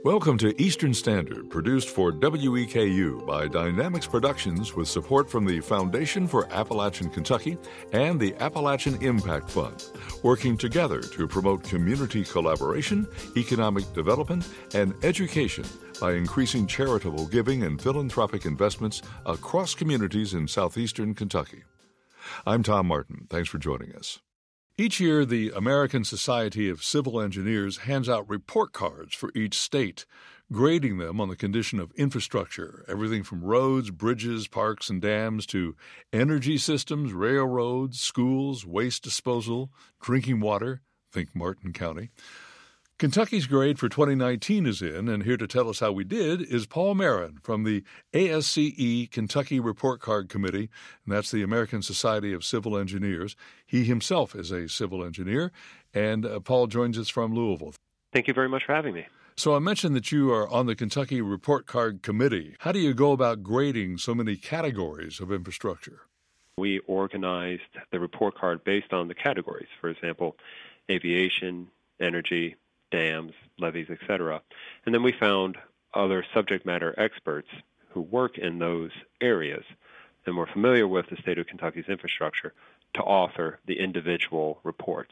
Welcome to Eastern Standard, produced for WEKU by Dynamics Productions with support from the Foundation for Appalachian Kentucky and the Appalachian Impact Fund, working together to promote community collaboration, economic development, and education by increasing charitable giving and philanthropic investments across communities in southeastern Kentucky. I'm Tom Martin. Thanks for joining us. Each year, the American Society of Civil Engineers hands out report cards for each state, grading them on the condition of infrastructure, everything from roads, bridges, parks, and dams to energy systems, railroads, schools, waste disposal, drinking water, think Martin County. Kentucky's grade for 2019 is in, and here to tell us how we did is Paul Marin from the ASCE Kentucky Report Card Committee, and that's the American Society of Civil Engineers. He himself is a civil engineer, and Paul joins us from Louisville. Thank you very much for having me. So I mentioned that you are on the Kentucky Report Card Committee. How do you go about grading so many categories of infrastructure? We organized the report card based on the categories, for example, aviation, energy, dams, levees, etc. And then we found other subject matter experts who work in those areas and were familiar with the state of Kentucky's infrastructure to author the individual reports.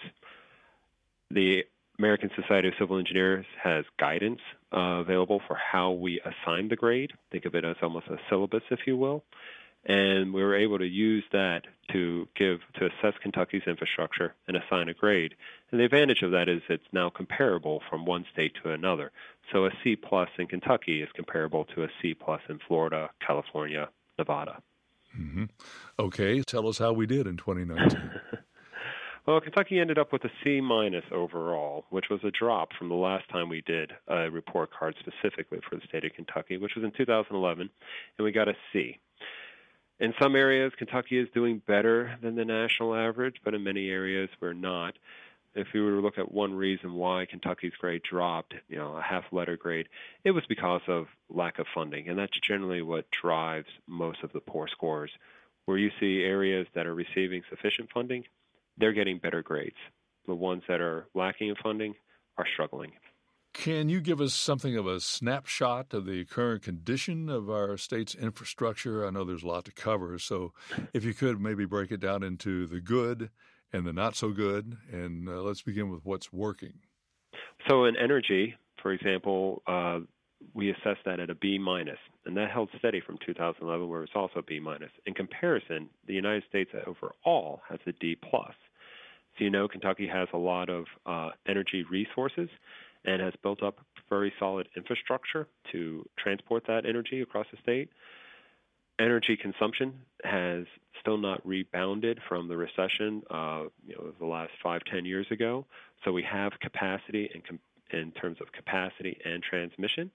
The American Society of Civil Engineers has guidance available for how we assign the grade. Think of it as almost a syllabus, if you will. And we were able to use that to assess Kentucky's infrastructure and assign a grade. And the advantage of that is it's now comparable from one state to another. So a C plus in Kentucky is comparable to a C plus in Florida, California, Nevada. Mm-hmm. Okay, tell us how we did in 2019. Well, Kentucky ended up with a C minus overall, which was a drop from the last time we did a report card specifically for the state of Kentucky, which was in 2011, and we got a C. In some areas, Kentucky is doing better than the national average, but in many areas we're not. If we were to look at one reason why Kentucky's grade dropped, a half-letter grade, it was because of lack of funding, and that's generally what drives most of the poor scores. Where you see areas that are receiving sufficient funding, they're getting better grades. The ones that are lacking in funding are struggling. Can you give us something of a snapshot of the current condition of our state's infrastructure? I know there's a lot to cover, so if you could maybe break it down into the good and the not so good, and let's begin with what's working. So in energy, for example, we assessed that at a B minus, and that held steady from 2011, where it's also B minus. In comparison, the United States overall has a D plus. So Kentucky has a lot of energy resources and has built up very solid infrastructure to transport that energy across the state. Energy consumption has still not rebounded from the recession of the last 5-10 years ago. So we have capacity in terms of capacity and transmission.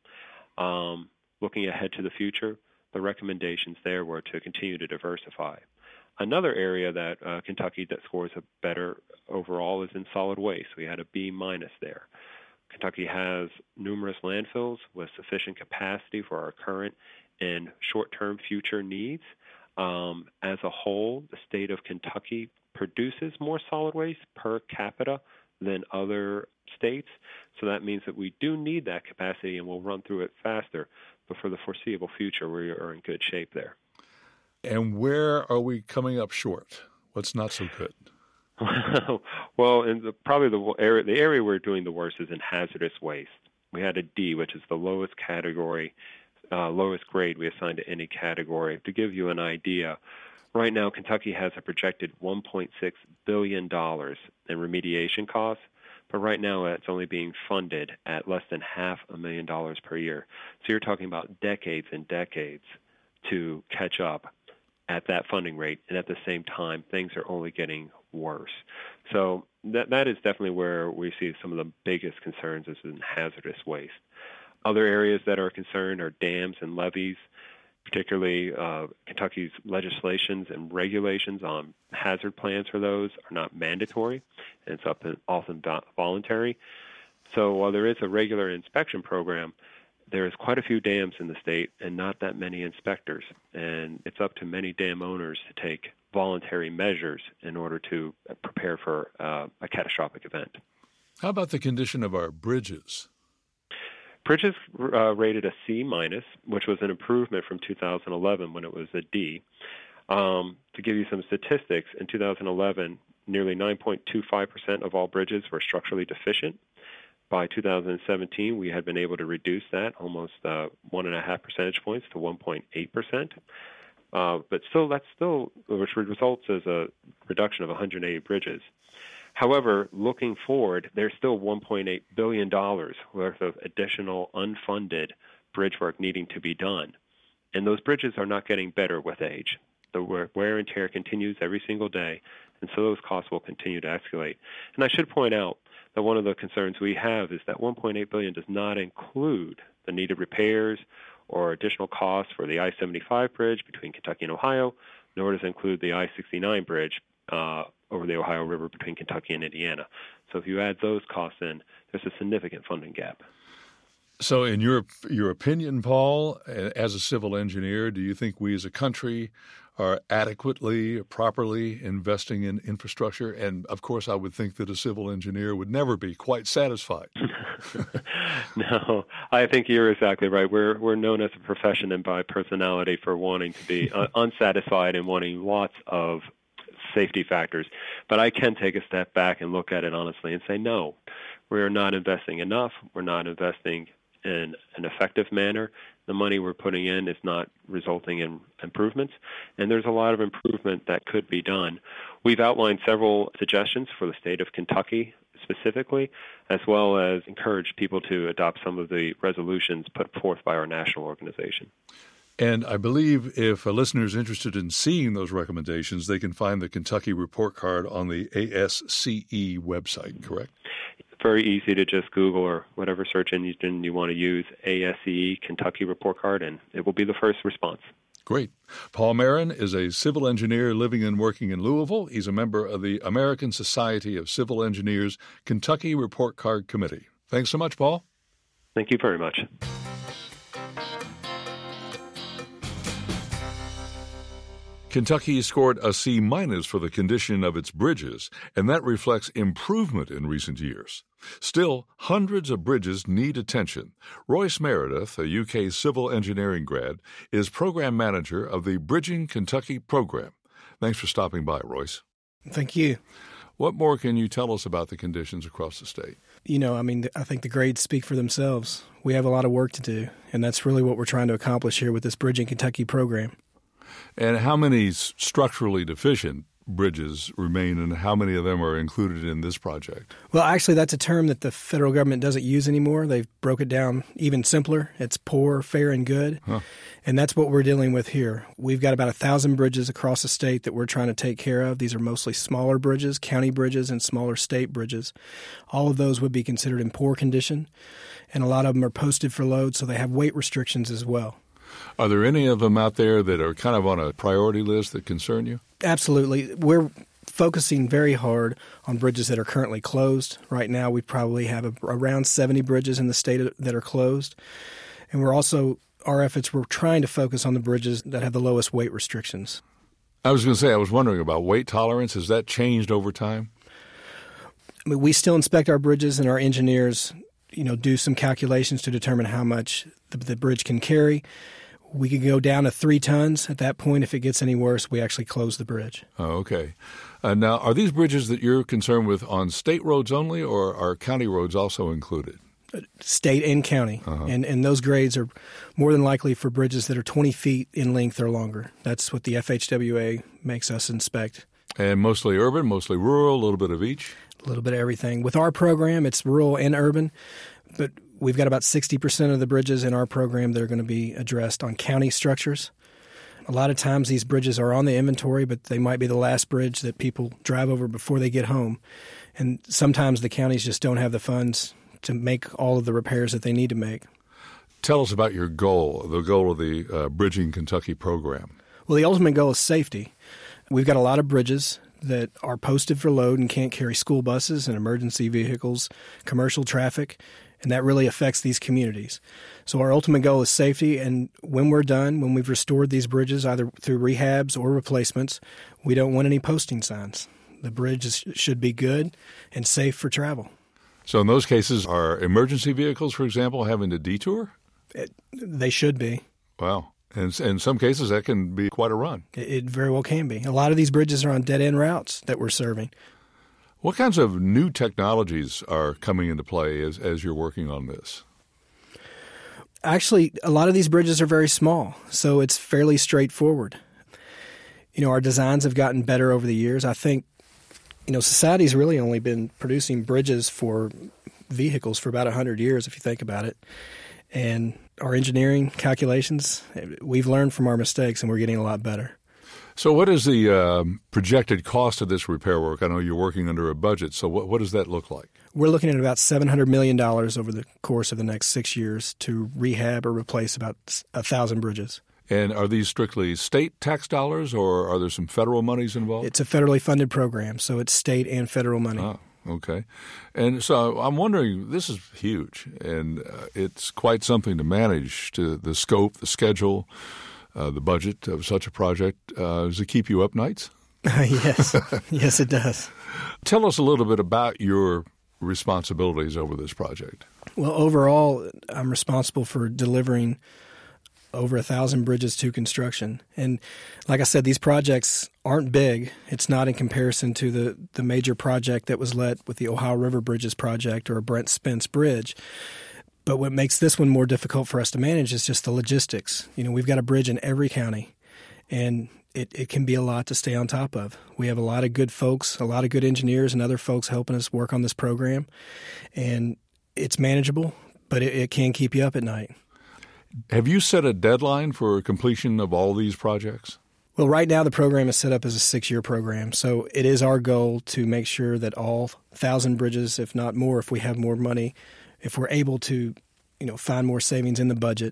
Looking ahead to the future, the recommendations there were to continue to diversify. Another area that Kentucky that scores a better overall is in solid waste. We had a B minus there. Kentucky has numerous landfills with sufficient capacity for our current and short-term future needs. As a whole, the state of Kentucky produces more solid waste per capita than other states. So that means that we do need that capacity and we'll run through it faster. But for the foreseeable future, we are in good shape there. And where are we coming up short? What's not so good? Well, probably the area we're doing the worst is in hazardous waste. We had a D, which is the lowest category, lowest grade we assigned to any category. To give you an idea, right now Kentucky has a projected $1.6 billion in remediation costs, but right now it's only being funded at less than $500,000 per year. So you're talking about decades and decades to catch up at that funding rate, and at the same time, things are only getting worse. So that is definitely where we see some of the biggest concerns is in hazardous waste. Other areas that are concerned are dams and levees, particularly Kentucky's legislations and regulations on hazard plans for those are not mandatory, and it's often voluntary. So while there is a regular inspection program, there's quite a few dams in the state and not that many inspectors, and it's up to many dam owners to take voluntary measures in order to prepare for a catastrophic event. How about the condition of our bridges? Bridges rated a C minus, which was an improvement from 2011 when it was a D. To give you some statistics, in 2011, nearly 9.25% of all bridges were structurally deficient. By 2017, we had been able to reduce that almost 1.5 percentage points to 1.8%. But that's still, which results as a reduction of 180 bridges. However, looking forward, there's still $1.8 billion worth of additional unfunded bridge work needing to be done. And those bridges are not getting better with age. The wear and tear continues every single day, and so those costs will continue to escalate. And I should point out that one of the concerns we have is that $1.8 billion does not include the needed repairs or additional costs for the I-75 bridge between Kentucky and Ohio, nor does it include the I-69 bridge over the Ohio River between Kentucky and Indiana. So if you add those costs in, there's a significant funding gap. So in your opinion, Paul, as a civil engineer, do you think we as a country are adequately, properly investing in infrastructure? And, of course, I would think that a civil engineer would never be quite satisfied. No, I think you're exactly right. We're known as a profession and by personality for wanting to be unsatisfied and wanting lots of safety factors. But I can take a step back and look at it honestly and say, no, we're not investing enough. We're not investing in an effective manner. The money we're putting in is not resulting in improvements, and there's a lot of improvement that could be done. We've outlined several suggestions for the state of Kentucky specifically, as well as encouraged people to adopt some of the resolutions put forth by our national organization. And I believe if a listener is interested in seeing those recommendations, they can find the Kentucky Report Card on the ASCE website, correct? Very easy to just Google or whatever search engine you want to use, ASCE Kentucky Report Card, and it will be the first response. Great. Paul Marin is a civil engineer living and working in Louisville. He's a member of the American Society of Civil Engineers Kentucky Report Card Committee. Thanks so much, Paul. Thank you very much. Kentucky scored a C- for the condition of its bridges, and that reflects improvement in recent years. Still, hundreds of bridges need attention. Royce Meredith, a UK civil engineering grad, is program manager of the Bridging Kentucky program. Thanks for stopping by, Royce. Thank you. What more can you tell us about the conditions across the state? I think the grades speak for themselves. We have a lot of work to do, and that's really what we're trying to accomplish here with this Bridging Kentucky program. And how many structurally deficient bridges remain, and how many of them are included in this project? Well, actually, that's a term that the federal government doesn't use anymore. They've broke it down even simpler. It's poor, fair, and good. And that's what we're dealing with here. We've got about 1,000 bridges across the state that we're trying to take care of. These are mostly smaller bridges, county bridges, and smaller state bridges. All of those would be considered in poor condition, and a lot of them are posted for load, so they have weight restrictions as well. Are there any of them out there that are kind of on a priority list that concern you? Absolutely. We're focusing very hard on bridges that are currently closed. Right now, we probably have around 70 bridges in the state that are closed. And our efforts, we're trying to focus on the bridges that have the lowest weight restrictions. I was going to say, I was wondering about weight tolerance. Has that changed over time? I mean, we still inspect our bridges, and our engineers, do some calculations to determine how much the bridge can carry. We can go down to 3 tons. At that point, if it gets any worse, we actually close the bridge. Oh, okay. Now, are these bridges that you're concerned with on state roads only, or are county roads also included? State and county. And those grades are more than likely for bridges that are 20 feet in length or longer. That's what the FHWA makes us inspect. And mostly urban, mostly rural, a little bit of each? A little bit of everything. With our program, it's rural and urban, but we've got about 60% of the bridges in our program that are going to be addressed on county structures. A lot of times these bridges are on the inventory, but they might be the last bridge that people drive over before they get home. And sometimes the counties just don't have the funds to make all of the repairs that they need to make. Tell us about your goal, the goal of the Bridging Kentucky program. Well, the ultimate goal is safety. We've got a lot of bridges that are posted for load and can't carry school buses and emergency vehicles, commercial traffic, and that really affects these communities. So our ultimate goal is safety, and when we're done, when we've restored these bridges, either through rehabs or replacements, we don't want any posting signs. The bridge should be good and safe for travel. So in those cases, are emergency vehicles, for example, having to detour? They should be. Wow. And in some cases, that can be quite a run. It very well can be. A lot of these bridges are on dead-end routes that we're serving. What kinds of new technologies are coming into play as you're working on this? Actually, a lot of these bridges are very small, so it's fairly straightforward. Our designs have gotten better over the years. I think, society's really only been producing bridges for vehicles for about 100 years, if you think about it. And our engineering calculations, we've learned from our mistakes, and we're getting a lot better. So what is the projected cost of this repair work? I know you're working under a budget, so what does that look like? We're looking at about $700 million over the course of the next 6 years to rehab or replace about 1,000 bridges. And are these strictly state tax dollars, or are there some federal monies involved? It's a federally funded program, so it's state and federal money. Oh, okay. And so I'm wondering, this is huge, and it's quite something to manage, to the scope, the schedule, the budget of such a project. Does it keep you up nights? Yes. Yes, it does. Tell us a little bit about your responsibilities over this project. Well, overall, I'm responsible for delivering over 1,000 bridges to construction. And like I said, these projects aren't big. It's not in comparison to the major project that was led with the Ohio River Bridges project or a Brent Spence Bridge. But what makes this one more difficult for us to manage is just the logistics. We've got a bridge in every county, and it can be a lot to stay on top of. We have a lot of good folks, a lot of good engineers and other folks helping us work on this program, and it's manageable, but it can keep you up at night. Have you set a deadline for completion of all these projects? Well, right now the program is set up as a 6-year program, so it is our goal to make sure that all 1,000 bridges, if not more, if we have more money, if we're able to, find more savings in the budget,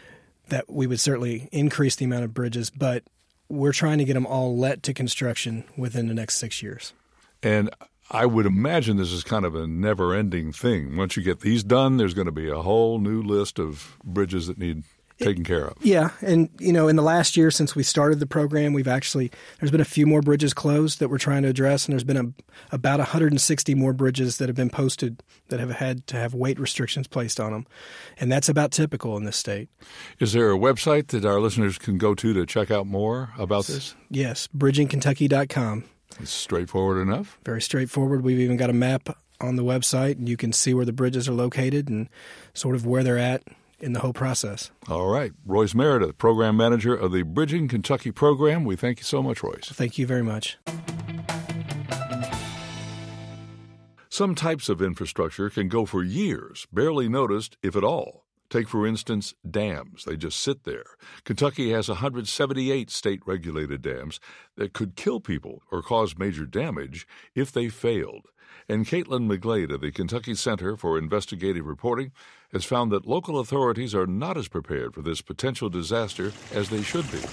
that we would certainly increase the amount of bridges, but we're trying to get them all let to construction within the next 6 years. And I would imagine this is kind of a never-ending thing. Once you get these done, there's going to be a whole new list of bridges that need taken care of. Yeah, and in the last year since we started the program, there's been a few more bridges closed that we're trying to address, and there's been about 160 more bridges that have been posted that have had to have weight restrictions placed on them, and that's about typical in this state. Is there a website that our listeners can go to check out more about this? Yes, bridgingkentucky.com. It's straightforward enough? Very straightforward. We've even got a map on the website, and you can see where the bridges are located and sort of where they're at in the whole process. All right. Royce Meredith, Program Manager of the Bridging Kentucky Program. We thank you so much, Royce. Thank you very much. Some types of infrastructure can go for years, barely noticed, if at all. Take, for instance, dams. They just sit there. Kentucky has 178 state-regulated dams that could kill people or cause major damage if they failed. And Caitlin McGlade of the Kentucky Center for Investigative Reporting has found that local authorities are not as prepared for this potential disaster as they should be.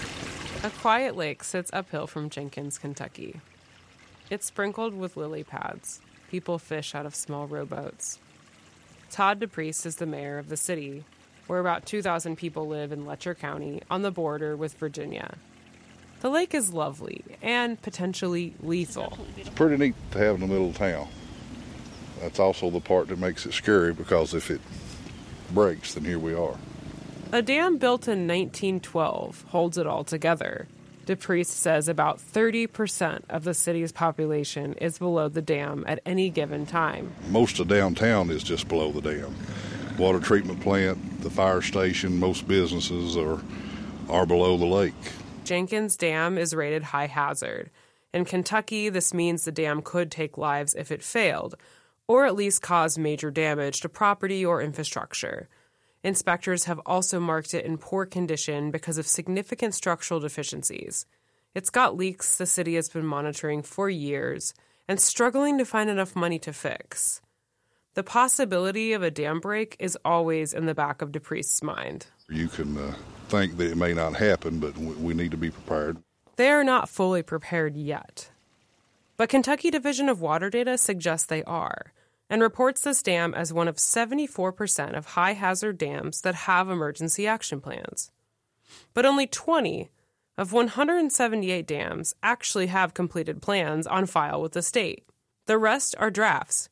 A quiet lake sits uphill from Jenkins, Kentucky. It's sprinkled with lily pads. People fish out of small rowboats. Todd DePriest is the mayor of the city, where about 2,000 people live in Letcher County on the border with Virginia. The lake is lovely and potentially lethal. It's pretty neat to have in the middle of town. That's also the part that makes it scary, because if it breaks, then here we are. A dam built in 1912 holds it all together. DePriest says about 30% of the city's population is below the dam at any given time. Most of downtown is just below the dam. Water treatment plant, the fire station, most businesses are below the lake. Jenkins Dam is rated high hazard. In Kentucky, this means the dam could take lives if it failed, or at least cause major damage to property or infrastructure. Inspectors have also marked it in poor condition because of significant structural deficiencies. It's got leaks the city has been monitoring for years and struggling to find enough money to fix. The possibility of a dam break is always in the back of DePriest's mind. You can think that it may not happen, but we need to be prepared. They are not fully prepared yet. But Kentucky Division of Water Data suggests they are, and reports this dam as one of 74% of high-hazard dams that have emergency action plans. But only 20 of 178 dams actually have completed plans on file with the state. The rest are drafts,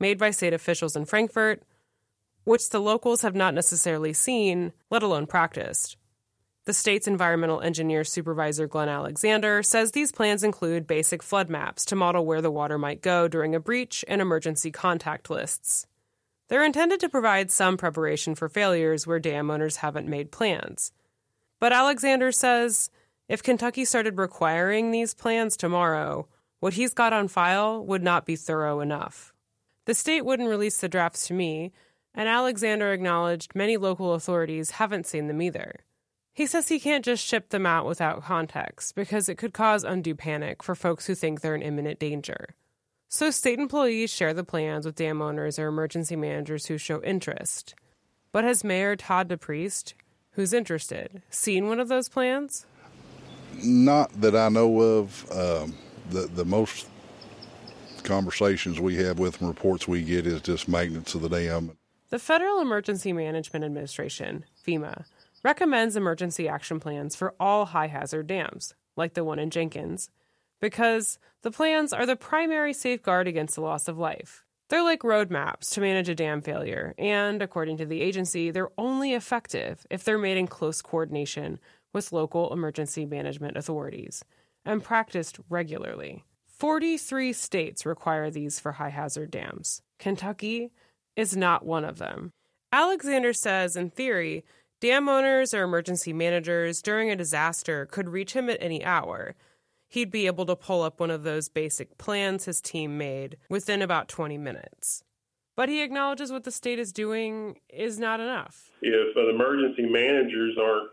made by state officials in Frankfurt, which the locals have not necessarily seen, let alone practiced. The state's environmental engineer supervisor, Glenn Alexander, says these plans include basic flood maps to model where the water might go during a breach and emergency contact lists. They're intended to provide some preparation for failures where dam owners haven't made plans. But Alexander says if Kentucky started requiring these plans tomorrow, what he's got on file would not be thorough enough. The state wouldn't release the drafts to me, and Alexander acknowledged many local authorities haven't seen them either. He says he can't just ship them out without context because it could cause undue panic for folks who think they're in imminent danger. So state employees share the plans with dam owners or emergency managers who show interest. But has Mayor Todd DePriest, who's interested, seen one of those plans? Not that I know of. The most conversations we have with them, reports we get, is just maintenance of the dam. The Federal Emergency Management Administration, FEMA, recommends emergency action plans for all high-hazard dams, like the one in Jenkins, because the plans are the primary safeguard against the loss of life. They're like roadmaps to manage a dam failure, and, according to the agency, they're only effective if they're made in close coordination with local emergency management authorities and practiced regularly. 43 states require these for high-hazard dams. Kentucky is not one of them. Alexander says, in theory, dam owners or emergency managers during a disaster could reach him at any hour. He'd be able to pull up one of those basic plans his team made within about 20 minutes. But he acknowledges what the state is doing is not enough. If the emergency managers aren't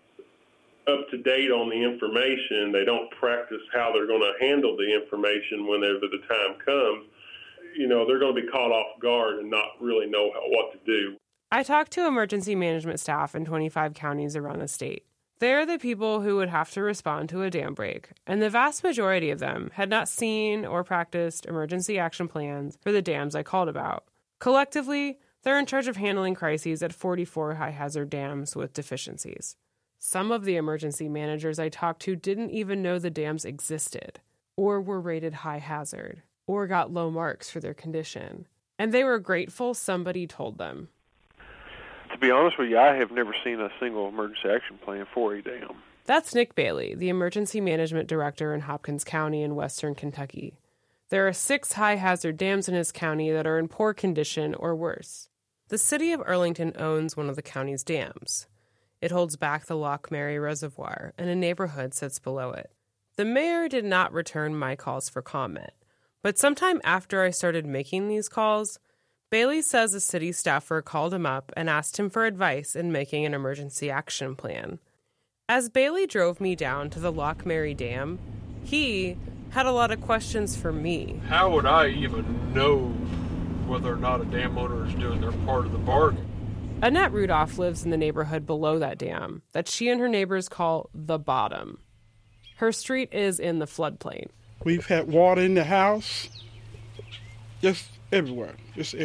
up to date on the information, they don't practice how they're going to handle the information whenever the time comes, they're going to be caught off guard and not really know what to do. I talked to emergency management staff in 25 counties around the state. They're the people who would have to respond to a dam break, and the vast majority of them had not seen or practiced emergency action plans for the dams I called about. Collectively, they're in charge of handling crises at 44 high-hazard dams with deficiencies. Some of the emergency managers I talked to didn't even know the dams existed, or were rated high hazard, or got low marks for their condition. And they were grateful somebody told them. To be honest with you, I have never seen a single emergency action plan for a dam. That's Nick Bailey, the emergency management director in Hopkins County in western Kentucky. There are 6 high-hazard dams in his county that are in poor condition or worse. The city of Arlington owns one of the county's dams. It holds back the Loch Mary Reservoir, and a neighborhood sits below it. The mayor did not return my calls for comment, but sometime after I started making these calls, Bailey says a city staffer called him up and asked him for advice in making an emergency action plan. As Bailey drove me down to the Loch Mary Dam, he had a lot of questions for me. How would I even know whether or not a dam owner is doing their part of the bargain? Annette Rudolph lives in the neighborhood below that dam that she and her neighbors call the bottom. Her street is in the floodplain. We've had water in the house, just everywhere.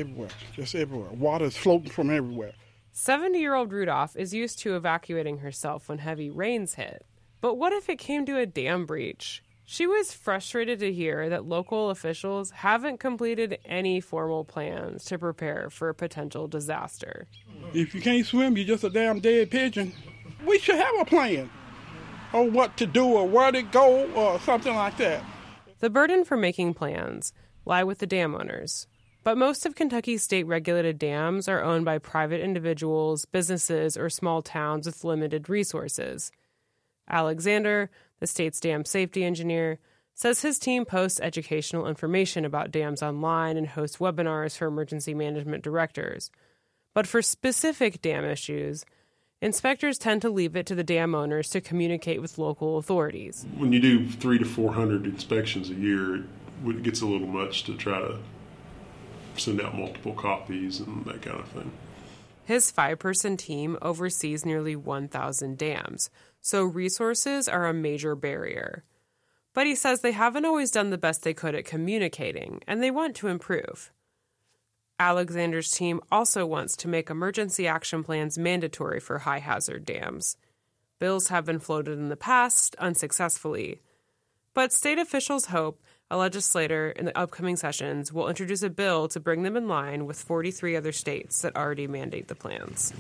Water is floating from everywhere. 70-year-old Rudolph is used to evacuating herself when heavy rains hit. But what if it came to a dam breach? She was frustrated to hear that local officials haven't completed any formal plans to prepare for a potential disaster. If you can't swim, you're just a damn dead pigeon. We should have a plan, or what to do, or where to go, or something like that. The burden for making plans lie with the dam owners. But most of Kentucky's state-regulated dams are owned by private individuals, businesses, or small towns with limited resources. Alexander, the state's dam safety engineer, says his team posts educational information about dams online and hosts webinars for emergency management directors. But for specific dam issues, inspectors tend to leave it to the dam owners to communicate with local authorities. When you do 300 to 400 inspections a year, it gets a little much to try to send out multiple copies and that kind of thing. His 5-person team oversees nearly 1,000 dams, so resources are a major barrier. But he says they haven't always done the best they could at communicating, and they want to improve. Alexander's team also wants to make emergency action plans mandatory for high-hazard dams. Bills have been floated in the past, unsuccessfully. But state officials hope a legislator in the upcoming sessions will introduce a bill to bring them in line with 43 other states that already mandate the plans.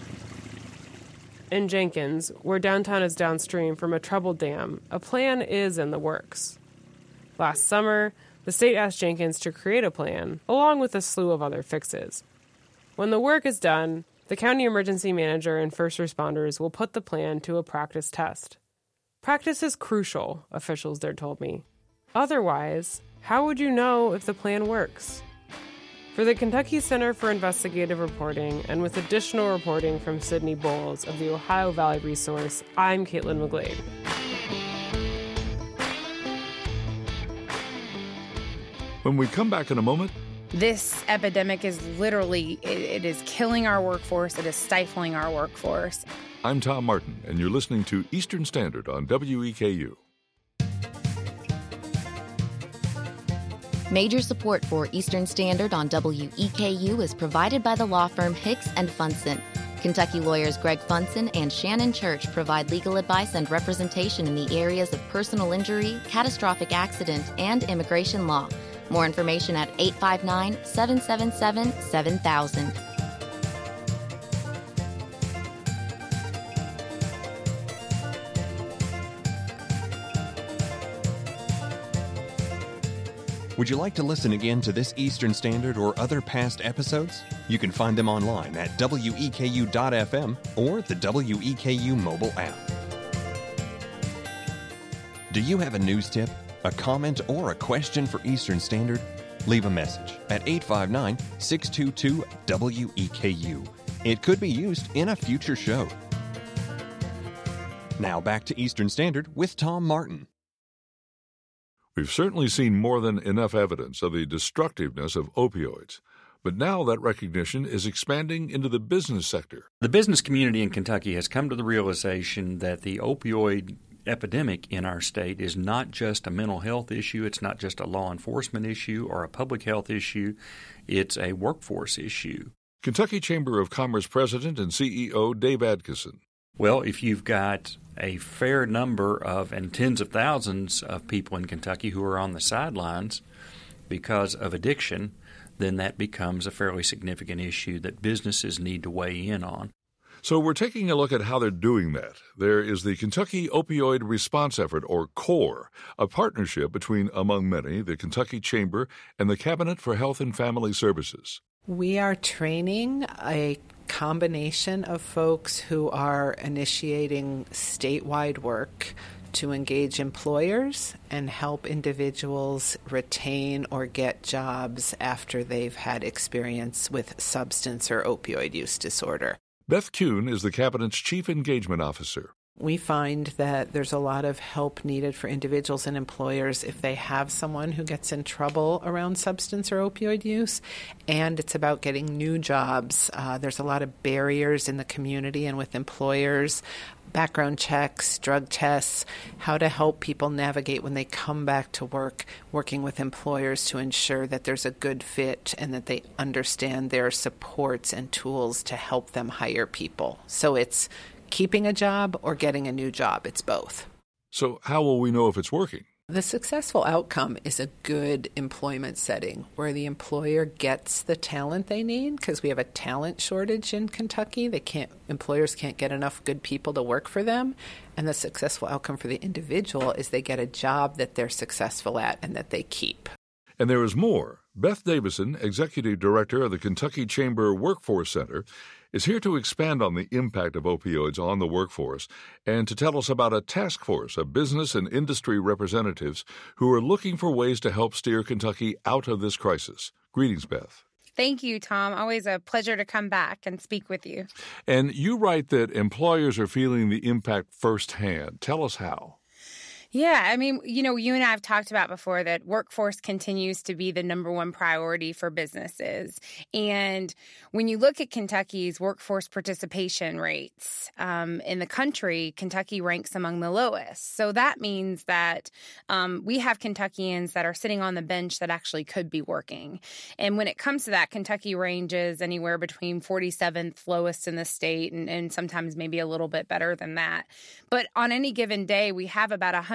In Jenkins, where downtown is downstream from a troubled dam, a plan is in the works. Last summer, the state asked Jenkins to create a plan, along with a slew of other fixes. When the work is done, the county emergency manager and first responders will put the plan to a practice test. Practice is crucial, officials there told me. Otherwise, how would you know if the plan works? For the Kentucky Center for Investigative Reporting, and with additional reporting from Sydney Bowles of the Ohio Valley Resource, I'm Caitlin McGlade. When we come back in a moment, this epidemic is literally, it is killing our workforce. It is stifling our workforce. I'm Tom Martin, and you're listening to Eastern Standard on WEKU. Major support for Eastern Standard on WEKU is provided by the law firm Hicks & Funson. Kentucky lawyers Greg Funson and Shannon Church provide legal advice and representation in the areas of personal injury, catastrophic accident, and immigration law. More information at 859-777-7000. Would you like to listen again to this Eastern Standard or other past episodes? You can find them online at weku.fm or the WEKU mobile app. Do you have a news tip, a comment, or a question for Eastern Standard? Leave a message at 859-622-WEKU. It could be used in a future show. Now back to Eastern Standard with Tom Martin. We've certainly seen more than enough evidence of the destructiveness of opioids, but now that recognition is expanding into the business sector. The business community in Kentucky has come to the realization that the opioid epidemic in our state is not just a mental health issue, it's not just a law enforcement issue or a public health issue, it's a workforce issue. Kentucky Chamber of Commerce President and CEO Dave Adkison. Well, if you've got a fair number of and tens of thousands of people in Kentucky who are on the sidelines because of addiction, then that becomes a fairly significant issue that businesses need to weigh in on. So we're taking a look at how they're doing that. There is the Kentucky Opioid Response Effort, or CORE, a partnership between, among many, the Kentucky Chamber and the Cabinet for Health and Family Services. We are training a combination of folks who are initiating statewide work to engage employers and help individuals retain or get jobs after they've had experience with substance or opioid use disorder. Beth Kuhn is the Cabinet's Chief Engagement Officer. We find that there's a lot of help needed for individuals and employers if they have someone who gets in trouble around substance or opioid use, and it's about getting new jobs. There's a lot of barriers in the community and with employers, background checks, drug tests, how to help people navigate when they come back to work, working with employers to ensure that there's a good fit and that they understand their supports and tools to help them hire people. So it's keeping a job or getting a new job. It's both. So how will we know if it's working? The successful outcome is a good employment setting where the employer gets the talent they need, because we have a talent shortage in Kentucky. Employers can't get enough good people to work for them. And the successful outcome for the individual is they get a job that they're successful at and that they keep. And there is more. Beth Davison, Executive Director of the Kentucky Chamber Workforce Center, is here to expand on the impact of opioids on the workforce and to tell us about a task force of business and industry representatives who are looking for ways to help steer Kentucky out of this crisis. Greetings, Beth. Thank you, Tom. Always a pleasure to come back and speak with you. And you write that employers are feeling the impact firsthand. Tell us how. Yeah, I mean, you and I have talked about before that workforce continues to be the number one priority for businesses. And when you look at Kentucky's workforce participation rates in the country, Kentucky ranks among the lowest. So that means that we have Kentuckians that are sitting on the bench that actually could be working. And when it comes to that, Kentucky ranges anywhere between 47th lowest in the state and sometimes maybe a little bit better than that. But on any given day, we have about 100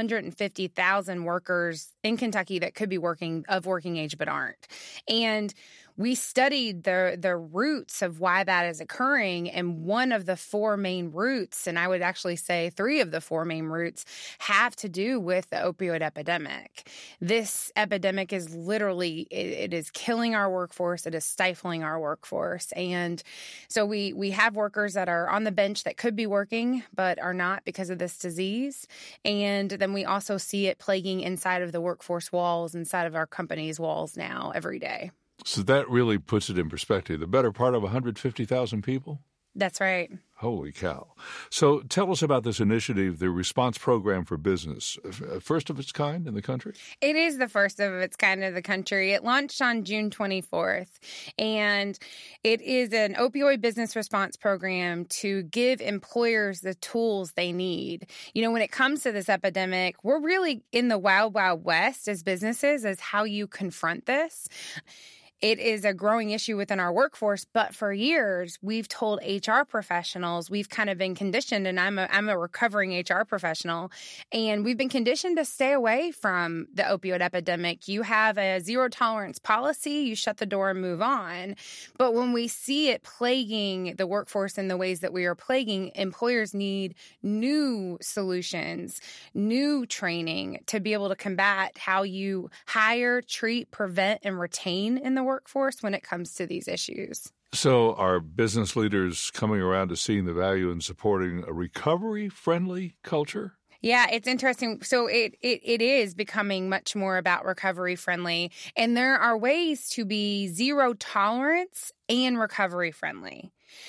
150,000 workers in Kentucky that could be working age but aren't. And we studied the roots of why that is occurring, and one of the four main roots, and I would actually say three of the four main roots, have to do with the opioid epidemic. This epidemic is literally, it is killing our workforce, it is stifling our workforce. And so we have workers that are on the bench that could be working but are not because of this disease. And then we also see it plaguing inside of the workforce walls, inside of our company's walls now every day. So that really puts it in perspective. The better part of 150,000 people? That's right. Holy cow. So tell us about this initiative, the Response Program for Business. First of its kind in the country? It is the first of its kind in the country. It launched on June 24th, and it is an opioid business response program to give employers the tools they need. You know, when it comes to this epidemic, we're really in the wild, wild west as businesses as how you confront this. It is a growing issue within our workforce, but for years, we've told HR professionals, we've kind of been conditioned, and I'm a recovering HR professional, and we've been conditioned to stay away from the opioid epidemic. You have a zero tolerance policy, you shut the door and move on. But when we see it plaguing the workforce in the ways that we are plaguing, employers need new solutions, new training to be able to combat how you hire, treat, prevent, and retain in the workforce when it comes to these issues. So are business leaders coming around to seeing the value in supporting a recovery-friendly culture? Yeah, it's interesting. So it is becoming much more about recovery friendly, and there are ways to be zero tolerance and recovery friendly.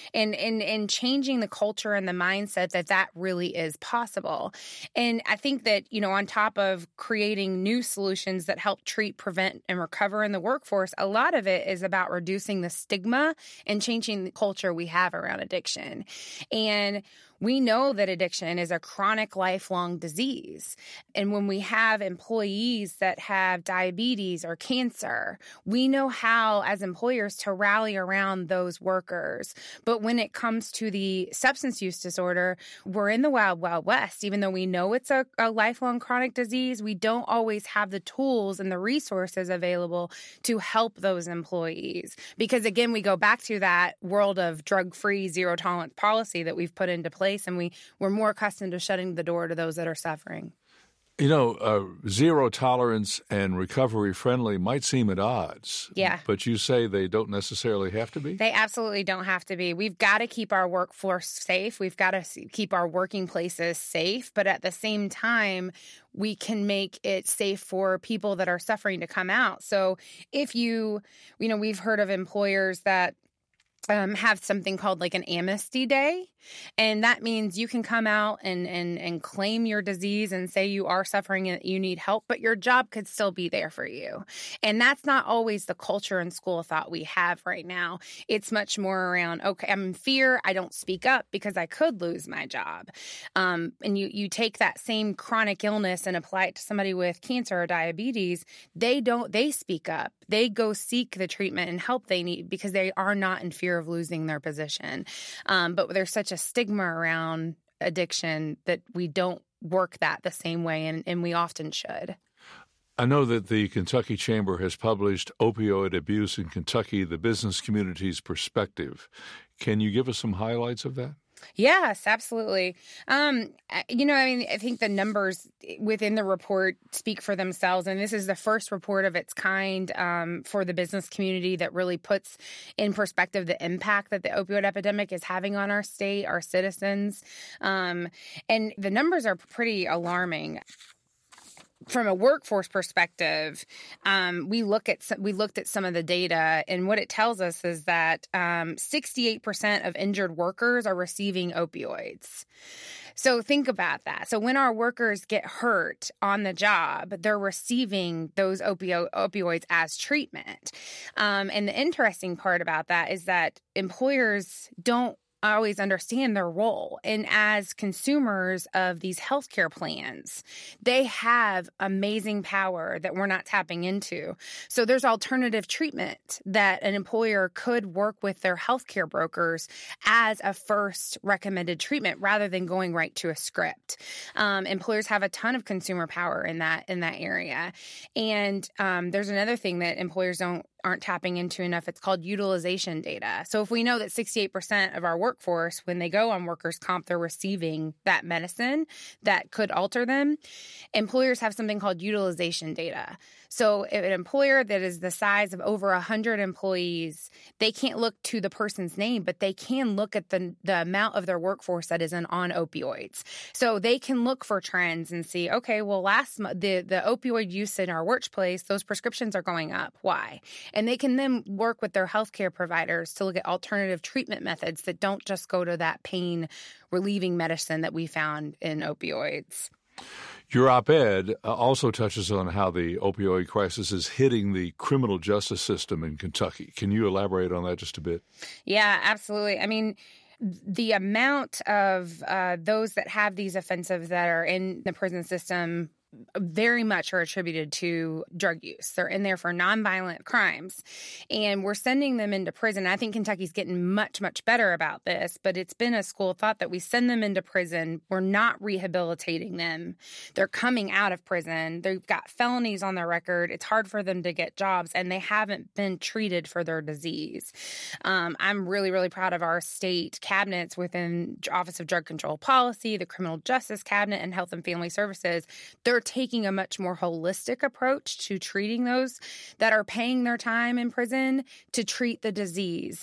And changing the culture and the mindset that really is possible. And I think that, you know, on top of creating new solutions that help treat, prevent, and recover in the workforce, a lot of it is about reducing the stigma and changing the culture we have around addiction. And we know that addiction is a chronic, lifelong disease. And when we have employees that have diabetes or cancer, we know how, as employers, to rally around those workers. But when it comes to the substance use disorder, we're in the wild, wild west. Even though we know it's a lifelong chronic disease, we don't always have the tools and the resources available to help those employees. Because, again, we go back to that world of drug-free, zero-tolerance policy that we've put into place, and we're more accustomed to shutting the door to those that are suffering. You know, zero tolerance and recovery friendly might seem at odds. Yeah. But you say they don't necessarily have to be? They absolutely don't have to be. We've got to keep our workforce safe. We've got to keep our working places safe. But at the same time, we can make it safe for people that are suffering to come out. So if we've heard of employers that have something called like an amnesty day. And that means you can come out and claim your disease and say you are suffering and you need help, but your job could still be there for you. And that's not always the culture and school of thought we have right now. It's much more around, okay, I'm in fear, I don't speak up because I could lose my job. And you take that same chronic illness and apply it to somebody with cancer or diabetes, they speak up. They go seek the treatment and help they need because they are not in fear of losing their position. But there's such a stigma around addiction that we don't work that the same way, and we often should. I know that the Kentucky Chamber has published Opioid Abuse in Kentucky, the Business Community's Perspective. Can you give us some highlights of that? Yes, absolutely. I think the numbers within the report speak for themselves, and this is the first report of its kind for the business community that really puts in perspective the impact that the opioid epidemic is having on our state, our citizens, and the numbers are pretty alarming. From a workforce perspective, we looked at some of the data, and what it tells us is that 68% of injured workers are receiving opioids. So think about that. So when our workers get hurt on the job, they're receiving those opioids as treatment. And the interesting part about that is that employers don't always understand their role. And as consumers of these healthcare plans, they have amazing power that we're not tapping into. So there's alternative treatment that an employer could work with their healthcare brokers as a first recommended treatment rather than going right to a script. Employers have a ton of consumer power in that area. And there's another thing that employers aren't tapping into enough. It's called utilization data. So if we know that 68% of our workforce, when they go on workers' comp, they're receiving that medicine that could alter them, employers have something called utilization data. So if an employer that is the size of over 100 employees, they can't look to the person's name, but they can look at the amount of their workforce that is on opioids. So they can look for trends and see, okay, well, last month, the opioid use in our workplace, those prescriptions are going up. Why? And they can then work with their healthcare providers to look at alternative treatment methods that don't just go to that pain relieving medicine that we found in opioids. Your op-ed also touches on how the opioid crisis is hitting the criminal justice system in Kentucky. Can you elaborate on that just a bit? Yeah, absolutely. I mean, the amount of those that have these offenses that are in the prison system very much are attributed to drug use. They're in there for nonviolent crimes, and we're sending them into prison. I think Kentucky's getting much, much better about this, but it's been a school of thought that we send them into prison. We're not rehabilitating them. They're coming out of prison. They've got felonies on their record. It's hard for them to get jobs, and they haven't been treated for their disease. I'm really, really proud of our state cabinets within Office of Drug Control Policy, the Criminal Justice Cabinet, and Health and Family Services. They're taking a much more holistic approach to treating those that are paying their time in prison to treat the disease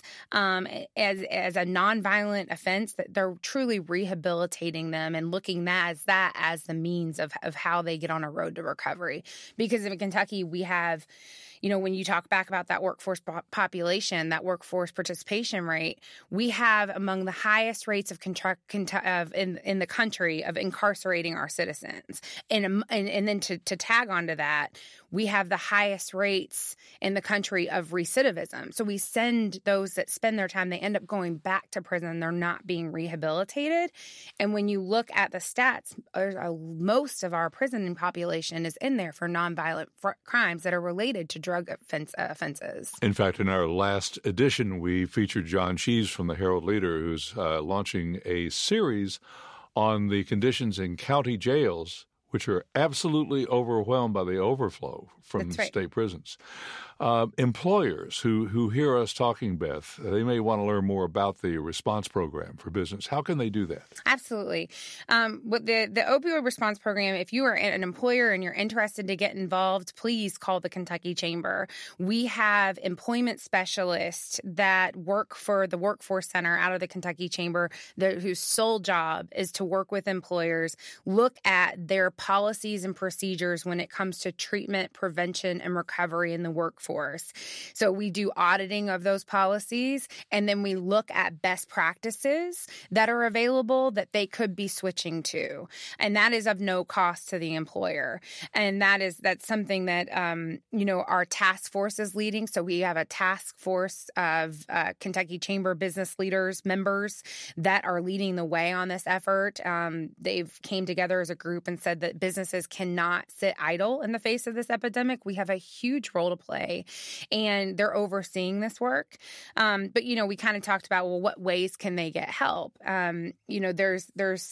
as a nonviolent offense, that they're truly rehabilitating them and looking at that as the means of how they get on a road to recovery. Because in Kentucky, we have, when you talk back about that workforce population, that workforce participation rate, we have among the highest rates in the country of incarcerating our citizens. And then to tag onto that, we have the highest rates in the country of recidivism. So we send those that spend their time, they end up going back to prison. They're not being rehabilitated. And when you look at the stats, most of our prison population is in there for nonviolent crimes that are related to drug offenses. In fact, in our last edition, we featured John Cheese from the Herald Leader, who's launching a series on the conditions in county jails, which are absolutely overwhelmed by the overflow from state prisons. Employers who hear us talking, Beth, they may want to learn more about the response program for business. How can they do that? Absolutely. With the opioid response program, if you are an employer and you're interested to get involved, please call the Kentucky Chamber. We have employment specialists that work for the Workforce Center out of the Kentucky Chamber whose sole job is to work with employers, look at their policies and procedures when it comes to treatment, prevention, and recovery in the workforce. So we do auditing of those policies, and then we look at best practices that are available that they could be switching to. And that is of no cost to the employer. And that's something that, our task force is leading. So we have a task force of Kentucky Chamber business leaders, members that are leading the way on this effort. They've came together as a group and said that businesses cannot sit idle in the face of this epidemic. We have a huge role to play, and they're overseeing this work. But, we kind of talked about, well, what ways can they get help? There's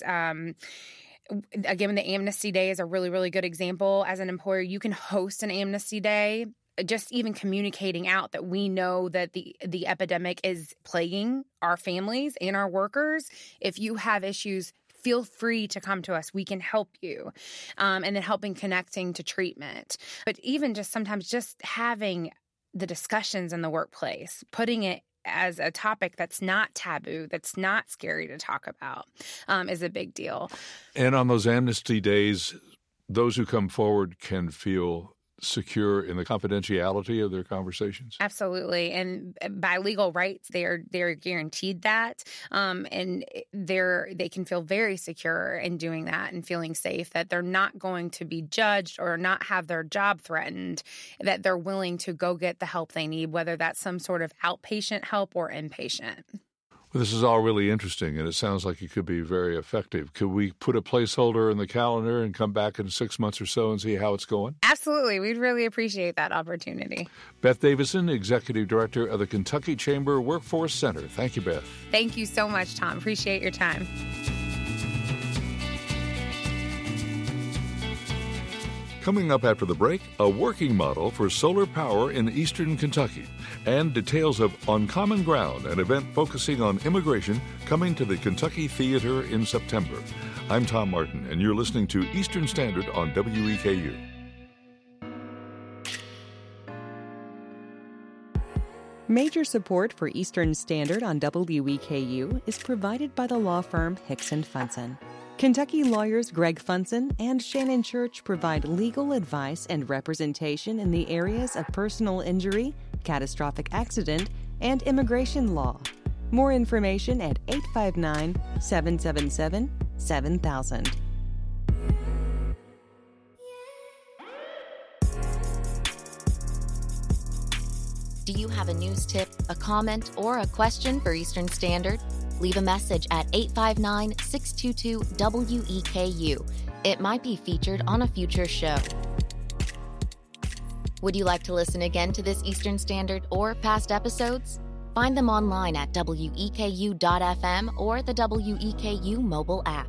again, the Amnesty Day is a really, really good example. As an employer, you can host an Amnesty Day. Just even communicating out that we know that the epidemic is plaguing our families and our workers. If you have issues, feel free to come to us. We can help you. And then helping connecting to treatment. But even just sometimes just having the discussions in the workplace, putting it as a topic that's not taboo, that's not scary to talk about, is a big deal. And on those amnesty days, those who come forward can feel secure in the confidentiality of their conversations? Absolutely. And by legal rights, they're guaranteed that. And they can feel very secure in doing that and feeling safe that they're not going to be judged or not have their job threatened, that they're willing to go get the help they need, whether that's some sort of outpatient help or inpatient. Well, this is all really interesting, and it sounds like it could be very effective. Could we put a placeholder in the calendar and come back in 6 months or so and see how it's going? Absolutely. We'd really appreciate that opportunity. Beth Davison, Executive Director of the Kentucky Chamber Workforce Center. Thank you, Beth. Thank you so much, Tom. Appreciate your time. Coming up after the break, a working model for solar power in eastern Kentucky and details of On Common Ground, an event focusing on immigration coming to the Kentucky Theater in September. I'm Tom Martin, and you're listening to Eastern Standard on WEKU. Major support for Eastern Standard on WEKU is provided by the law firm Hicks & Funson. Kentucky lawyers Greg Funson and Shannon Church provide legal advice and representation in the areas of personal injury, catastrophic accident, and immigration law. More information at 859-777-7000. Do you have a news tip, a comment, or a question for Eastern Standard? Leave a message at 859-622-WEKU. It might be featured on a future show. Would you like to listen again to this Eastern Standard or past episodes? Find them online at WEKU.FM or the WEKU mobile app.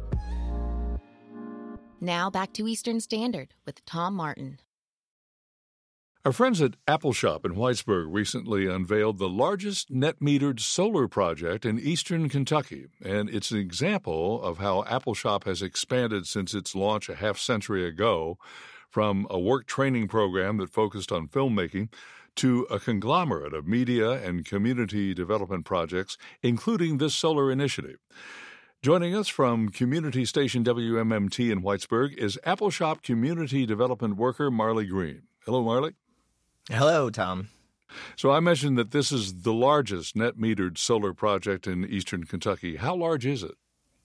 Now back to Eastern Standard with Tom Martin. Our friends at Appalshop in Whitesburg recently unveiled the largest net-metered solar project in eastern Kentucky, and it's an example of how Appalshop has expanded since its launch a half-century ago, from a work training program that focused on filmmaking to a conglomerate of media and community development projects, including this solar initiative. Joining us from community station WMMT in Whitesburg is Appalshop community development worker Marley Green. Hello, Marley. Hello, Tom. So I mentioned that this is the largest net-metered solar project in eastern Kentucky. How large is it?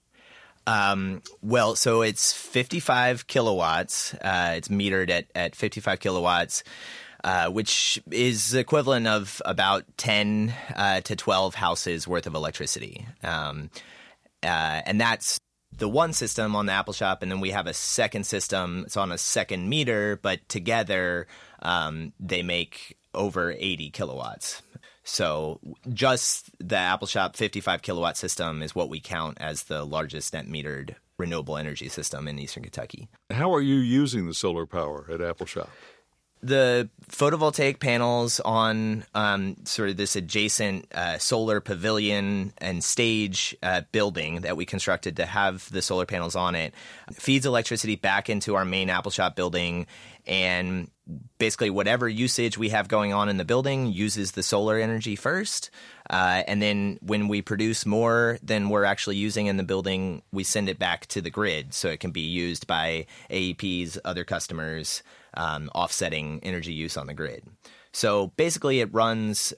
So it's 55 kilowatts. It's metered at 55 kilowatts, which is equivalent of about 10 to 12 houses worth of electricity. And that's the one system on the Appalshop, and then we have a second system. It's on a second meter, but together they make over 80 kilowatts. So just the Appalshop 55 kilowatt system is what we count as the largest net metered renewable energy system in eastern Kentucky. How are you using the solar power at Appalshop? The photovoltaic panels on sort of this adjacent solar pavilion and stage building that we constructed to have the solar panels on it feeds electricity back into our main Appalshop building, and basically whatever usage we have going on in the building uses the solar energy first. And then when we produce more than we're actually using in the building, we send it back to the grid so it can be used by AEPs, other customers, offsetting energy use on the grid. So basically it runs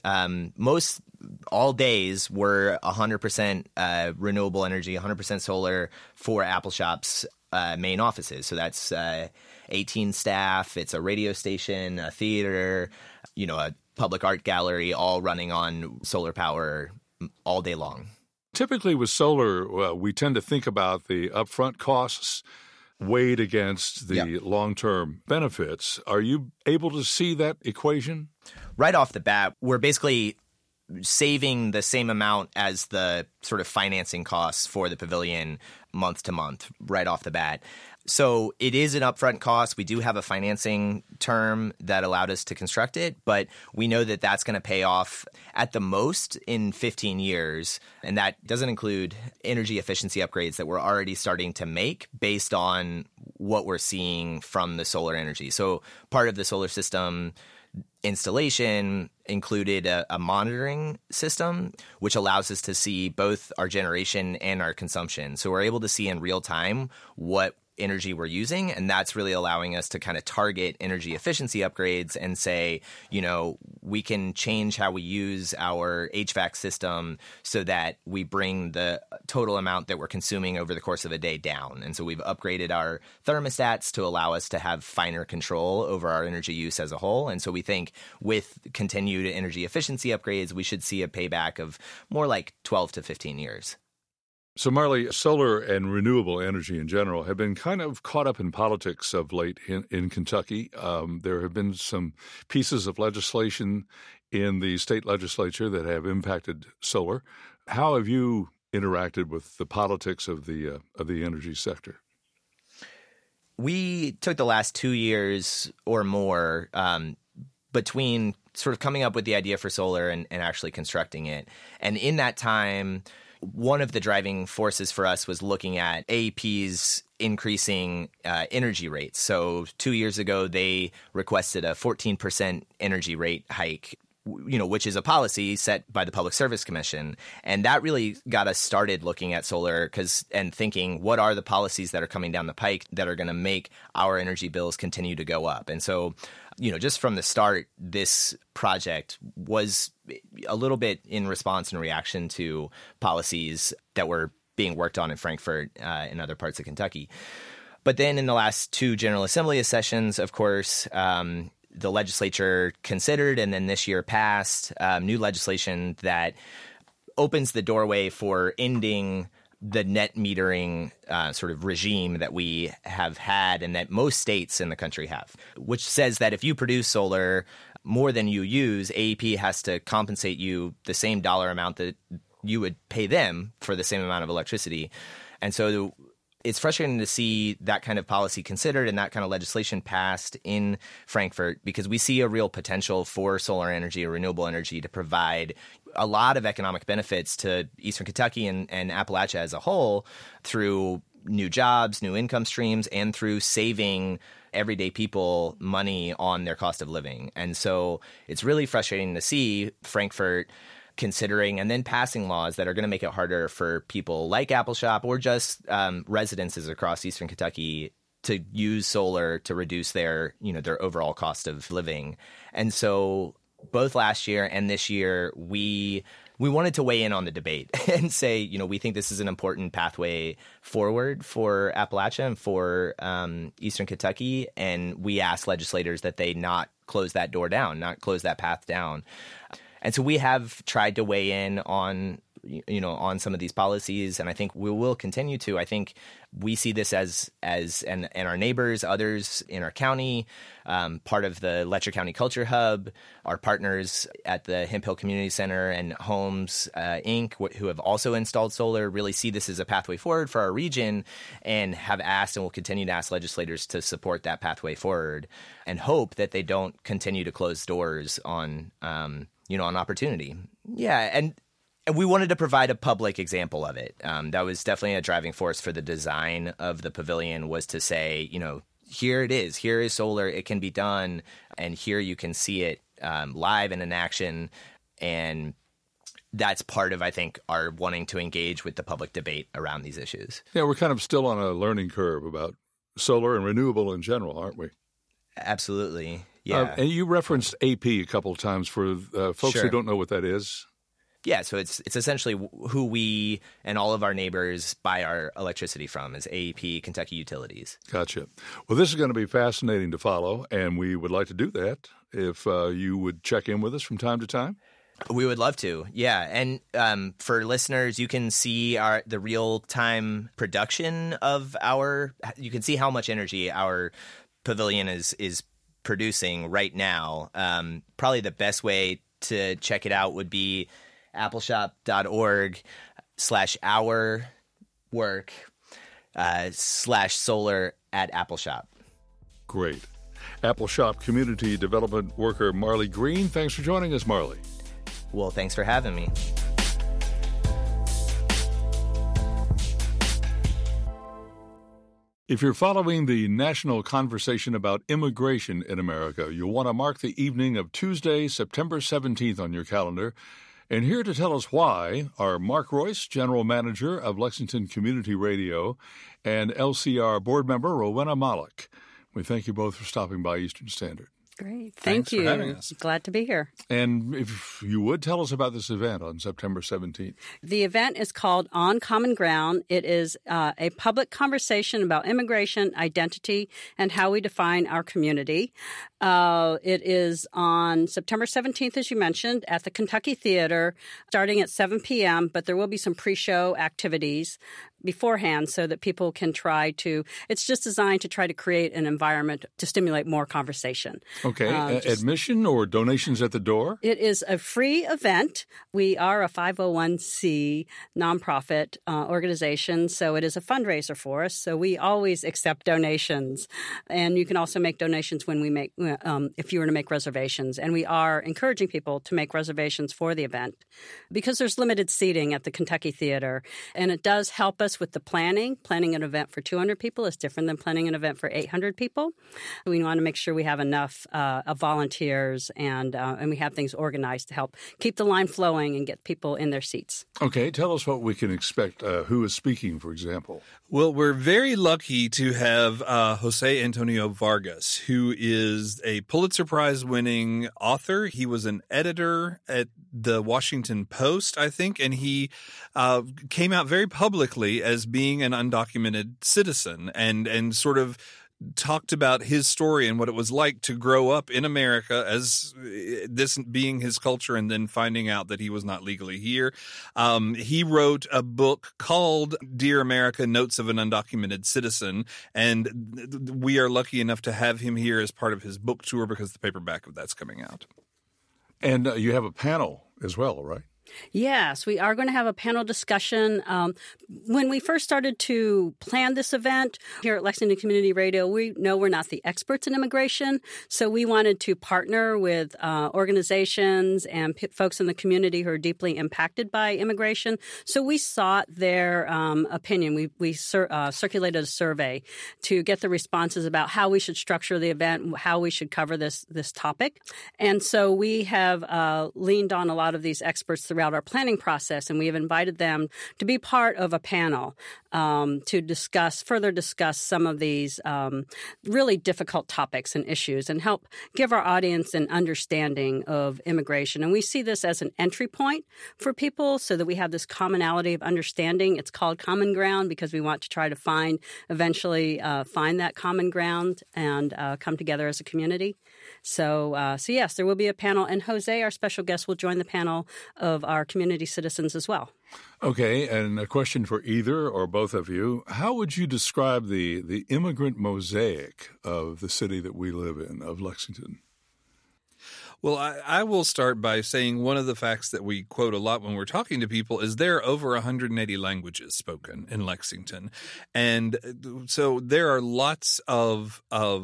all days we're 100% renewable energy, 100% solar for Appalshop's main offices. So that's 18 staff. It's a radio station, a theater, a public art gallery, all running on solar power all day long. Typically with solar, we tend to think about the upfront costs weighed against the long-term benefits. Are you able to see that equation? Right off the bat, we're basically saving the same amount as the sort of financing costs for the pavilion month to month right off the bat. So it is an upfront cost. We do have a financing term that allowed us to construct it, but we know that that's going to pay off at the most in 15 years. And that doesn't include energy efficiency upgrades that we're already starting to make based on what we're seeing from the solar energy. So part of the solar system installation included a monitoring system, which allows us to see both our generation and our consumption. So we're able to see in real time what energy we're using. And that's really allowing us to kind of target energy efficiency upgrades and say, we can change how we use our HVAC system so that we bring the total amount that we're consuming over the course of a day down. And so we've upgraded our thermostats to allow us to have finer control over our energy use as a whole. And so we think with continued energy efficiency upgrades, we should see a payback of more like 12 to 15 years. So, Marley, solar and renewable energy in general have been kind of caught up in politics of late in Kentucky. There have been some pieces of legislation in the state legislature that have impacted solar. How have you interacted with the politics of the energy sector? We took the last 2 years or more between sort of coming up with the idea for solar and actually constructing it. And in that time, one of the driving forces for us was looking at AEP's increasing energy rates. So 2 years ago, they requested a 14% energy rate hike, which is a policy set by the Public Service Commission. And that really got us started looking at solar and thinking, what are the policies that are coming down the pike that are going to make our energy bills continue to go up? And so, just from the start, this project was a little bit in response and reaction to policies that were being worked on in Frankfort and other parts of Kentucky. But then in the last two General Assembly sessions, of course, the legislature considered and then this year passed new legislation that opens the doorway for ending the net metering sort of regime that we have had and that most states in the country have, which says that if you produce solar more than you use, AEP has to compensate you the same dollar amount that you would pay them for the same amount of electricity. And so it's frustrating to see that kind of policy considered and that kind of legislation passed in Frankfort because we see a real potential for solar energy or renewable energy to provide a lot of economic benefits to Eastern Kentucky and Appalachia as a whole through new jobs, new income streams, and through saving everyday people money on their cost of living. And so it's really frustrating to see Frankfort considering and then passing laws that are going to make it harder for people like Appalshop or just residences across Eastern Kentucky to use solar to reduce their overall cost of living. And so both last year and this year, we wanted to weigh in on the debate and say, we think this is an important pathway forward for Appalachia and for Eastern Kentucky. And we asked legislators that they not close that door down, not close that path down. And so we have tried to weigh in on some of these policies, and I think we will continue to. I think we see this as and our neighbors, others in our county, part of the Letcher County Culture Hub, our partners at the Hemp Hill Community Center and Homes Inc., who have also installed solar, really see this as a pathway forward for our region and have asked and will continue to ask legislators to support that pathway forward and hope that they don't continue to close doors on on opportunity. Yeah, and we wanted to provide a public example of it. That was definitely a driving force for the design of the pavilion, was to say, here it is. Here is solar. It can be done. And here you can see it live and in action. And that's part of, I think, our wanting to engage with the public debate around these issues. Yeah, we're kind of still on a learning curve about solar and renewable in general, aren't we? Absolutely. Yeah. And you referenced AP a couple of times for folks who don't know what that is. Yeah, so it's essentially who we and all of our neighbors buy our electricity from is AEP Kentucky Utilities. Gotcha. Well, this is going to be fascinating to follow, and we would like to do that if you would check in with us from time to time. We would love to, yeah. And for listeners, you can see the real-time production of you can see how much energy our pavilion is producing right now. Probably the best way to check it out would be appalshop.org/our/solar@Appalshop. Great. Appalshop Community Development Worker Marley Green, thanks for joining us, Marley. Well, thanks for having me. If you're following the national conversation about immigration in America, you'll want to mark the evening of Tuesday, September 17th on your calendar And here to tell us why are Mark Royce, General Manager of Lexington Community Radio, and LCR Board Member Rowena Malik. We thank you both for stopping by Eastern Standard. Great. Thanks Thank you. for having us. Glad to be here. And if you would, tell us about this event on September 17th. The event is called On Common Ground. It is a public conversation about immigration, identity, and how we define our community. It is on September 17th, as you mentioned, at the Kentucky Theater, starting at 7 p.m., but there will be some pre-show activities beforehand so that people can try to – it's just designed to try to create an environment to stimulate more conversation. Okay. Admission or donations at the door? It is a free event. We are a 501c nonprofit organization, so it is a fundraiser for us. So we always accept donations. And you can also make donations when we make if you were to make reservations. And we are encouraging people to make reservations for the event because there's limited seating at the Kentucky Theater. And it does help us with the planning. Planning an event for 200 people is different than planning an event for 800 people. We want to make sure we have enough of volunteers and we have things organized to help keep the line flowing and get people in their seats. Okay. Tell us what we can expect. Who is speaking, for example? Well, we're very lucky to have Jose Antonio Vargas, who is a Pulitzer Prize-winning author. He was an editor at the Washington Post, I think, and he came out very publicly as being an undocumented citizen and sort of talked about his story and what it was like to grow up in America as this being his culture and then finding out that he was not legally here. He wrote a book called Dear America, Notes of an Undocumented Citizen, and we are lucky enough to have him here as part of his book tour because the paperback of that's coming out. And you have a panel as well, right? Yes, we are going to have a panel discussion. When we first started to plan this event here at Lexington Community Radio, we know we're not the experts in immigration, so we wanted to partner with organizations and folks in the community who are deeply impacted by immigration. So we sought their opinion. We circulated a survey to get the responses about how we should structure the event, how we should cover this topic. And so we have leaned on a lot of these experts throughout our planning process, and we have invited them to be part of a panel to further discuss some of these really difficult topics and issues and help give our audience an understanding of immigration. And we see this as an entry point for people so that we have this commonality of understanding. It's called Common Ground because we want to try to eventually find that common ground and come together as a community. So yes, there will be a panel, and Jose, our special guest, will join the panel of our community citizens as well. Okay, and a question for either or both of you. How would you describe the immigrant mosaic of the city that we live in, of Lexington? Well, I will start by saying one of the facts that we quote a lot when we're talking to people is there are over 180 languages spoken in Lexington. And so there are lots of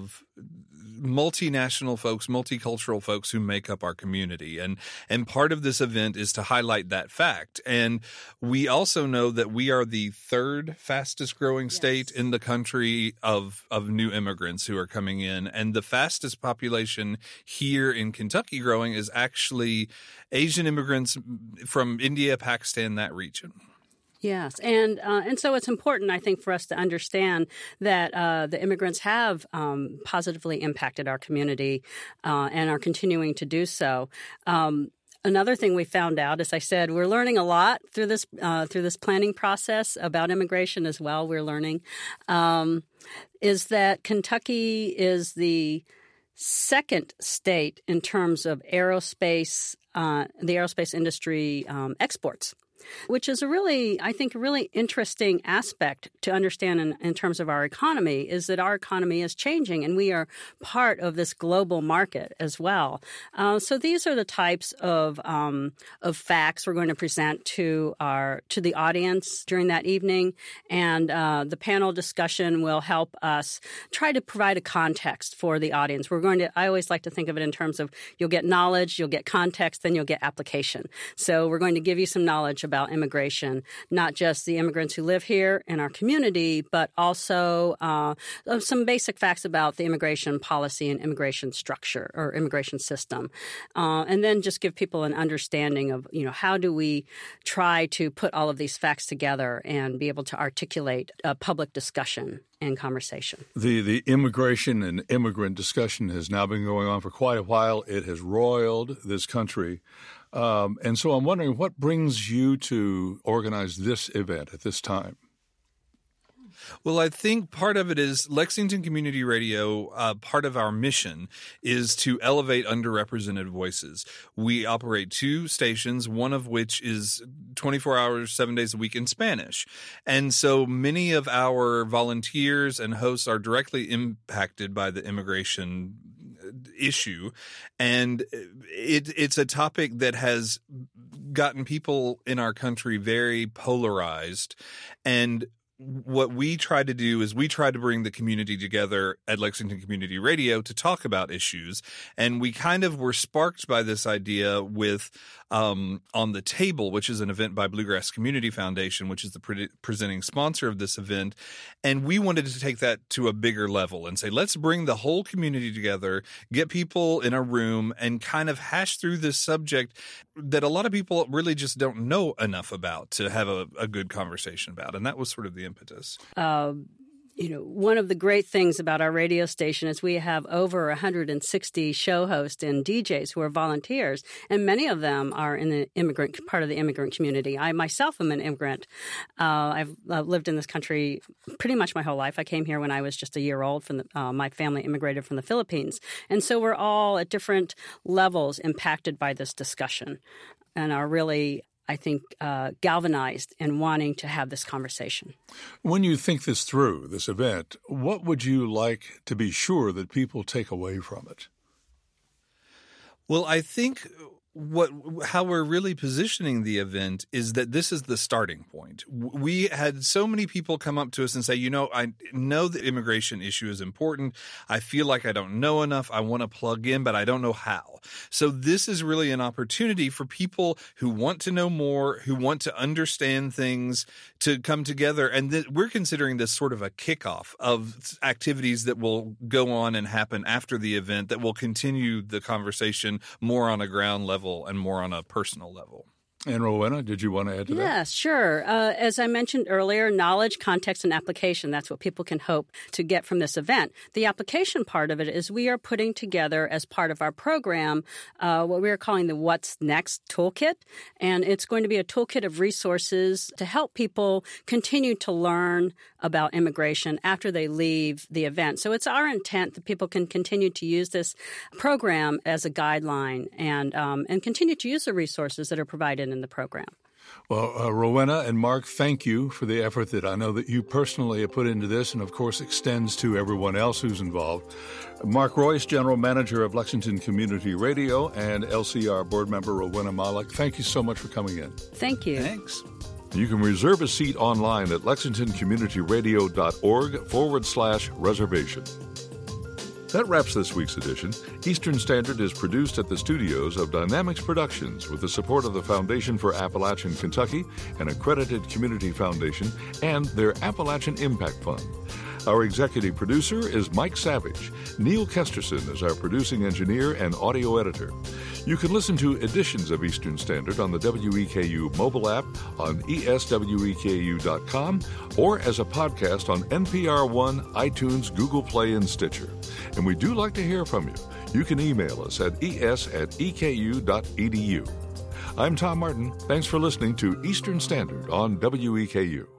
multinational folks, multicultural folks who make up our community. And part of this event is to highlight that fact. And we also know that we are the third fastest growing state in the country of new immigrants who are coming in. And the fastest population here in Kentucky growing is actually Asian immigrants from India, Pakistan, that region. Yes, and so it's important, I think, for us to understand that the immigrants have positively impacted our community and are continuing to do so. Another thing we found out, as I said, we're learning a lot through this planning process about immigration as well. We're learning is that Kentucky is the second state in terms of the aerospace industry exports, which is a really interesting aspect to understand in terms of our economy, is that our economy is changing and we are part of this global market as well. So these are the types of facts we're going to present to the audience during that evening, and the panel discussion will help us try to provide a context for the audience. I always like to think of it in terms of you'll get knowledge, you'll get context, then you'll get application. So we're going to give you some knowledge about about immigration, not just the immigrants who live here in our community, but also some basic facts about the immigration policy and immigration structure or immigration system. And then just give people an understanding of, how do we try to put all of these facts together and be able to articulate a public discussion and conversation. The immigration and immigrant discussion has now been going on for quite a while. It has roiled this country. And so I'm wondering, what brings you to organize this event at this time? Well, I think part of it is Lexington Community Radio, part of our mission is to elevate underrepresented voices. We operate 2 stations, one of which is 24 hours, 7 days a week in Spanish. And so many of our volunteers and hosts are directly impacted by the immigration issue. And it's a topic that has gotten people in our country very polarized. And what we try to do is we try to bring the community together at Lexington Community Radio to talk about issues. And we kind of were sparked by this idea with On the Table, which is an event by Bluegrass Community Foundation, which is the presenting sponsor of this event. And we wanted to take that to a bigger level and say, let's bring the whole community together, get people in a room and kind of hash through this subject that a lot of people really just don't know enough about to have a good conversation about. And that was sort of the impetus. One of the great things about our radio station is we have over 160 show hosts and DJs who are volunteers, and many of them are in the part of the immigrant community. I myself am an immigrant. I've lived in this country pretty much my whole life. I came here when I was just a year old. My family immigrated from the Philippines, and so we're all at different levels impacted by this discussion, and are really, I think, galvanized in wanting to have this conversation. When you think this through, this event, what would you like to be sure that people take away from it? Well, I think how we're really positioning the event is that this is the starting point. We had so many people come up to us and say, I know the immigration issue is important. I feel like I don't know enough. I want to plug in, but I don't know how. So this is really an opportunity for people who want to know more, who want to understand things, to come together. And we're considering this sort of a kickoff of activities that will go on and happen after the event that will continue the conversation more on a ground level and more on a personal level. And Rowena, did you want to add to that? Yes, sure. As I mentioned earlier, knowledge, context, and application, that's what people can hope to get from this event. The application part of it is we are putting together as part of our program what we are calling the What's Next Toolkit. And it's going to be a toolkit of resources to help people continue to learn about immigration after they leave the event. So it's our intent that people can continue to use this program as a guideline and continue to use the resources that are provided in the program. Well, Rowena and Mark, thank you for the effort that I know that you personally have put into this and, of course, extends to everyone else who's involved. Mark Royce, General Manager of Lexington Community Radio, and LCR Board Member Rowena Malik, thank you so much for coming in. Thank you. Thanks. You can reserve a seat online at lexingtoncommunityradio.org/reservation. That wraps this week's edition. Eastern Standard is produced at the studios of Dynamics Productions with the support of the Foundation for Appalachian Kentucky, an accredited community foundation, and their Appalachian Impact Fund. Our executive producer is Mike Savage. Neil Kesterson is our producing engineer and audio editor. You can listen to editions of Eastern Standard on the WEKU mobile app, on esweku.com, or as a podcast on NPR One, iTunes, Google Play, and Stitcher. And we do like to hear from you. You can email us at es@eku.edu. I'm Tom Martin. Thanks for listening to Eastern Standard on WEKU.